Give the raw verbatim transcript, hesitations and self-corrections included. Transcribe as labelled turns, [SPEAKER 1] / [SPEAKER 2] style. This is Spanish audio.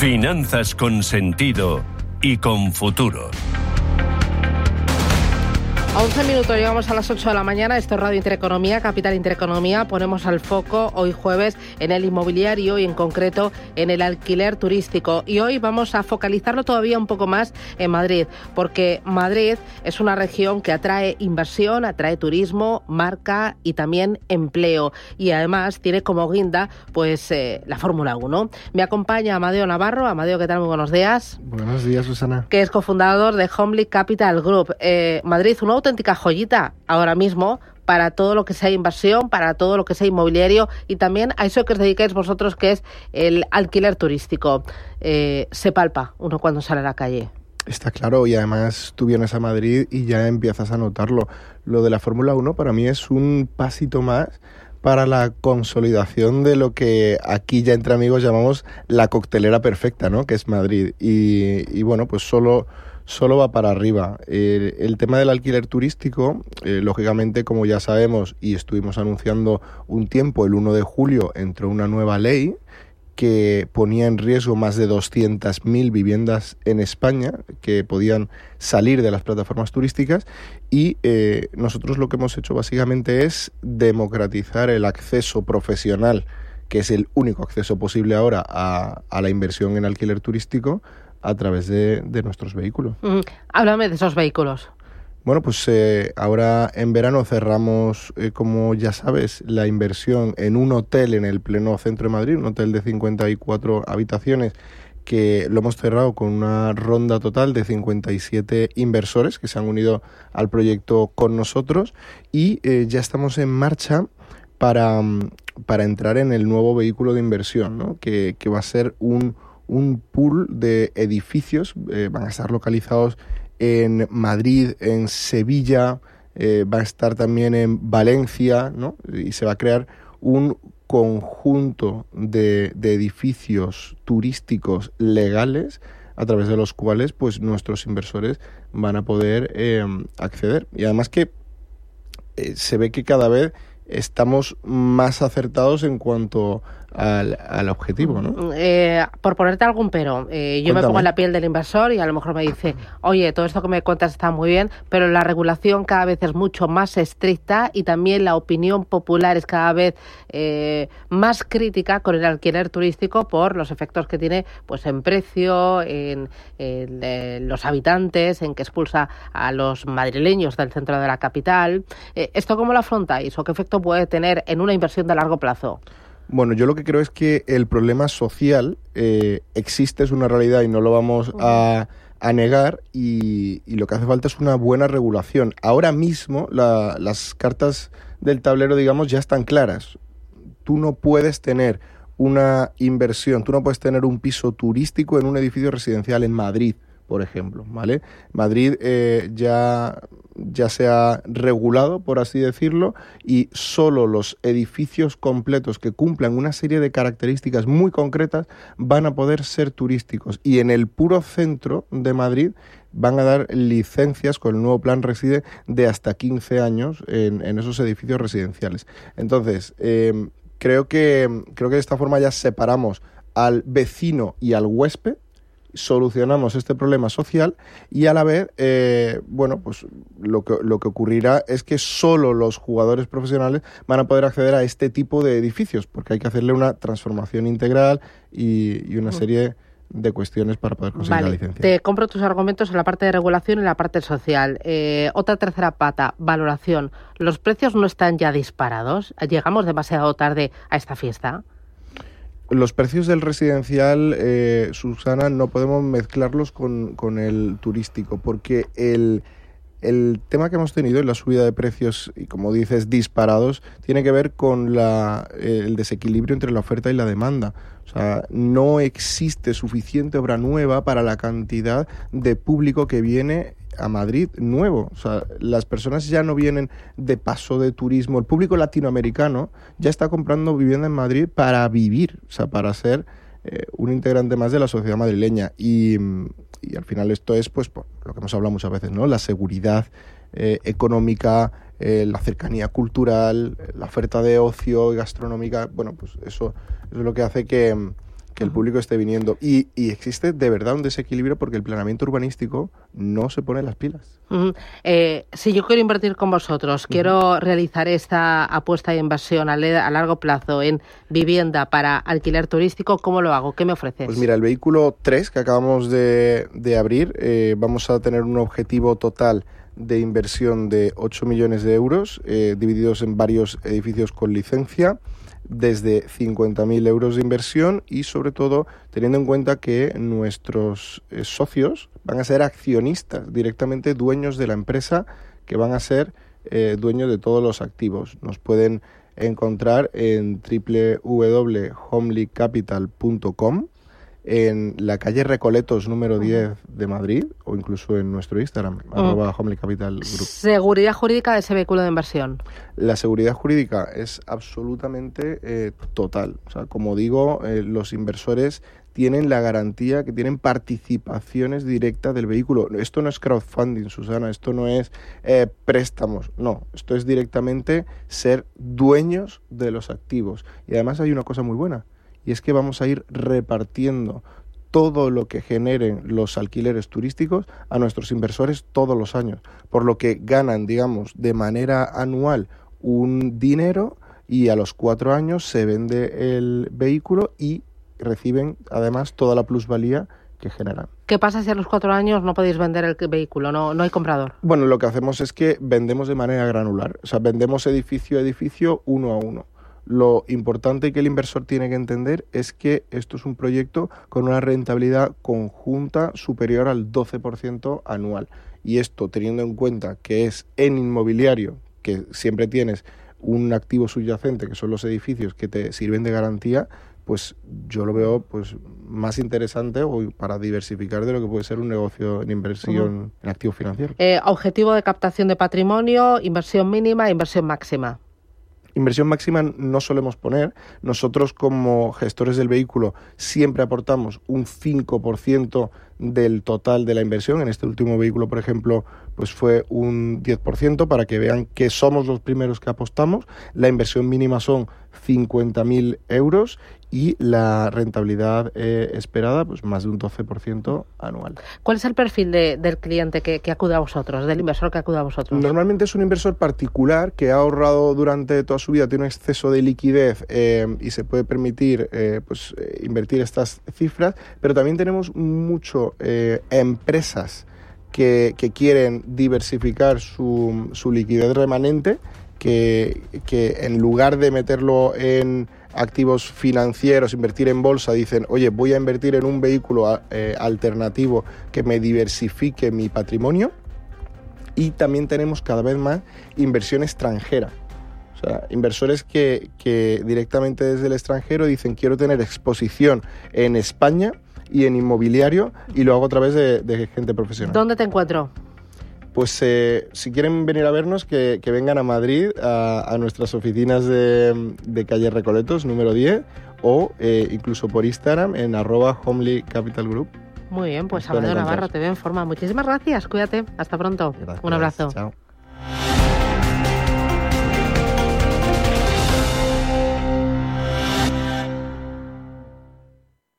[SPEAKER 1] Finanzas con sentido y con futuro.
[SPEAKER 2] once minutos, llegamos a las ocho de la mañana. Esto es Radio Intereconomía, Capital Intereconomía. Ponemos al foco hoy jueves en el inmobiliario y en concreto en el alquiler turístico. Y hoy vamos a focalizarlo todavía un poco más en Madrid, porque Madrid es una región que atrae inversión, atrae turismo, marca y también empleo. Y además tiene como guinda pues eh, la Fórmula uno. Me acompaña Amadeo Navarro. Amadeo, ¿qué tal? Muy buenos días.
[SPEAKER 3] Buenos días, Susana.
[SPEAKER 2] Que es cofundador de Homely Capital Group. Eh, Madrid, un auténtica joyita ahora mismo para todo lo que sea inversión, para todo lo que sea inmobiliario y también a eso que os dedicáis vosotros, que es el alquiler turístico. Eh, se palpa uno cuando sale a la calle.
[SPEAKER 3] Está claro, y además tú vienes a Madrid y ya empiezas a notarlo. Lo de la Fórmula uno para mí es un pasito más para la consolidación de lo que aquí ya entre amigos llamamos la coctelera perfecta, ¿no? Que es Madrid. Y, y bueno, pues solo... solo va para arriba. Eh, el tema del alquiler turístico, eh, lógicamente, como ya sabemos y estuvimos anunciando un tiempo, el uno de julio entró una nueva ley que ponía en riesgo más de doscientas mil viviendas en España que podían salir de las plataformas turísticas y eh, nosotros lo que hemos hecho básicamente es democratizar el acceso profesional, que es el único acceso posible ahora a, a la inversión en alquiler turístico, a través de, de nuestros vehículos.
[SPEAKER 2] Mm, háblame de esos vehículos.
[SPEAKER 3] Bueno, pues eh, ahora en verano cerramos, eh, como ya sabes, la inversión en un hotel en el pleno centro de Madrid, un hotel de cincuenta y cuatro habitaciones, que lo hemos cerrado con una ronda total de cincuenta y siete inversores que se han unido al proyecto con nosotros y eh, ya estamos en marcha para, para entrar en el nuevo vehículo de inversión, ¿no? que, que va a ser un un pool de edificios, eh, van a estar localizados en Madrid, en Sevilla, eh, va a estar también en Valencia, ¿no? Y se va a crear un conjunto de, de edificios turísticos legales a través de los cuales pues nuestros inversores van a poder eh, acceder. Y además que eh, se ve que cada vez estamos más acertados en cuanto al, al objetivo, ¿no?
[SPEAKER 2] Eh, por ponerte algún pero, eh, yo
[SPEAKER 3] Cuéntame.
[SPEAKER 2] me pongo en la piel del inversor y a lo mejor me dice, oye, todo esto que me cuentas está muy bien, pero la regulación cada vez es mucho más estricta y también la opinión popular es cada vez eh, más crítica con el alquiler turístico por los efectos que tiene pues en precio, en, en eh, los habitantes, en que expulsa a los madrileños del centro de la capital. Eh, ¿Esto cómo lo afrontáis o qué efecto puede tener en una inversión de largo plazo?
[SPEAKER 3] Bueno, yo lo que creo es que el problema social eh, existe, es una realidad y no lo vamos a, a negar y, y lo que hace falta es una buena regulación. Ahora mismo la, las cartas del tablero, digamos, ya están claras. Tú no puedes tener una inversión, tú no puedes tener un piso turístico en un edificio residencial en Madrid, por ejemplo, ¿vale? Madrid eh, ya, ya se ha regulado, por así decirlo, y solo los edificios completos que cumplan una serie de características muy concretas van a poder ser turísticos. Y en el puro centro de Madrid van a dar licencias con el nuevo plan Reside de hasta quince años en, en esos edificios residenciales. Entonces, eh, creo que, creo que de esta forma ya separamos al vecino y al huésped, solucionamos este problema social y a la vez, eh, bueno, pues lo que, lo que ocurrirá es que solo los jugadores profesionales van a poder acceder a este tipo de edificios, porque hay que hacerle una transformación integral y, y una serie de cuestiones para poder conseguir
[SPEAKER 2] vale,
[SPEAKER 3] la licencia.
[SPEAKER 2] Te compro tus argumentos en la parte de regulación y en la parte social. Eh, otra tercera pata, valoración. ¿Los precios no están ya disparados? ¿Llegamos demasiado tarde a esta fiesta?
[SPEAKER 3] Los precios del residencial, eh, Susana, no podemos mezclarlos con, con el turístico, porque el, el tema que hemos tenido en la subida de precios, y como dices, disparados, tiene que ver con la, el desequilibrio entre la oferta y la demanda. O sea, no existe suficiente obra nueva para la cantidad de público que viene a Madrid nuevo. O sea, las personas ya no vienen de paso de turismo. El público latinoamericano ya está comprando vivienda en Madrid para vivir, o sea, para ser eh, un integrante más de la sociedad madrileña. Y, y al final esto es, pues, por lo que hemos hablado muchas veces, ¿no? La seguridad eh, económica, eh, la cercanía cultural, la oferta de ocio y gastronómica. Bueno, pues eso, eso es lo que hace que, que el público esté viniendo. Y, y existe de verdad un desequilibrio porque el planeamiento urbanístico no se pone las pilas.
[SPEAKER 2] Uh-huh. Eh, si yo quiero invertir con vosotros, uh-huh. quiero realizar esta apuesta de inversión a, le- a largo plazo en vivienda para alquiler turístico, ¿cómo lo hago? ¿Qué me ofreces?
[SPEAKER 3] Pues mira, el vehículo tres que acabamos de, de abrir, eh, vamos a tener un objetivo total de inversión de ocho millones de euros, eh, divididos en varios edificios con licencia, desde cincuenta mil euros de inversión y sobre todo teniendo en cuenta que nuestros eh, socios van a ser accionistas, directamente dueños de la empresa, que van a ser eh, dueños de todos los activos. Nos pueden encontrar en doble u doble u doble u punto homely capital punto com, en la calle Recoletos número diez de Madrid, o incluso en nuestro Instagram, uh-huh. arroba Homely Capital Group.
[SPEAKER 2] Seguridad jurídica de ese vehículo de inversión.
[SPEAKER 3] La seguridad jurídica es absolutamente eh, total. O sea, como digo, eh, los inversores tienen la garantía que tienen participaciones directas del vehículo. Esto no es crowdfunding, Susana, esto no es eh, préstamos, no, esto es directamente ser dueños de los activos. Y además hay una cosa muy buena, y es que vamos a ir repartiendo todo lo que generen los alquileres turísticos a nuestros inversores todos los años, por lo que ganan, digamos, de manera anual un dinero y a los cuatro años se vende el vehículo y reciben además toda la plusvalía que generan.
[SPEAKER 2] ¿Qué pasa si a los cuatro años no podéis vender el vehículo, no, no hay comprador?
[SPEAKER 3] Bueno, lo que hacemos es que vendemos de manera granular, o sea, vendemos edificio a edificio uno a uno. Lo importante que el inversor tiene que entender es que esto es un proyecto con una rentabilidad conjunta superior al doce por ciento anual. Y esto teniendo en cuenta que es en inmobiliario, que siempre tienes un activo subyacente, que son los edificios que te sirven de garantía, pues yo lo veo pues más interesante o para diversificar de lo que puede ser un negocio en inversión uh-huh. en activos financieros.
[SPEAKER 2] Eh, objetivo de captación de patrimonio, inversión mínima, inversión máxima.
[SPEAKER 3] Inversión máxima no solemos poner. Nosotros como gestores del vehículo siempre aportamos un cinco por ciento del total de la inversión. En este último vehículo, por ejemplo, pues fue un diez por ciento para que vean que somos los primeros que apostamos. La inversión mínima son cincuenta mil euros y la rentabilidad eh, esperada, pues más de un doce por ciento anual.
[SPEAKER 2] ¿Cuál es el perfil de, del cliente que, que acude a vosotros, del inversor que acude a vosotros?
[SPEAKER 3] Normalmente es un inversor particular que ha ahorrado durante toda su vida, tiene un exceso de liquidez eh, y se puede permitir eh, pues, eh, invertir estas cifras, pero también tenemos mucho eh, empresas que, que quieren diversificar su, su liquidez remanente, que, que en lugar de meterlo en activos financieros, invertir en bolsa, dicen, oye, voy a invertir en un vehículo eh, alternativo que me diversifique mi patrimonio. Y también tenemos cada vez más inversión extranjera. O sea, inversores que, que directamente desde el extranjero dicen, quiero tener exposición en España y en inmobiliario, y lo hago a través de, de gente profesional.
[SPEAKER 2] ¿Dónde te encuentro?
[SPEAKER 3] Pues eh, si quieren venir a vernos, que, que vengan a Madrid, a, a nuestras oficinas de, de calle Recoletos, número diez, o eh, incluso por Instagram en arroba Homely Capital Group.
[SPEAKER 2] Muy bien, pues Amadeo Navarro te veo en forma. Muchísimas gracias, cuídate, hasta pronto.
[SPEAKER 3] Gracias.
[SPEAKER 2] Un abrazo.
[SPEAKER 3] Chao.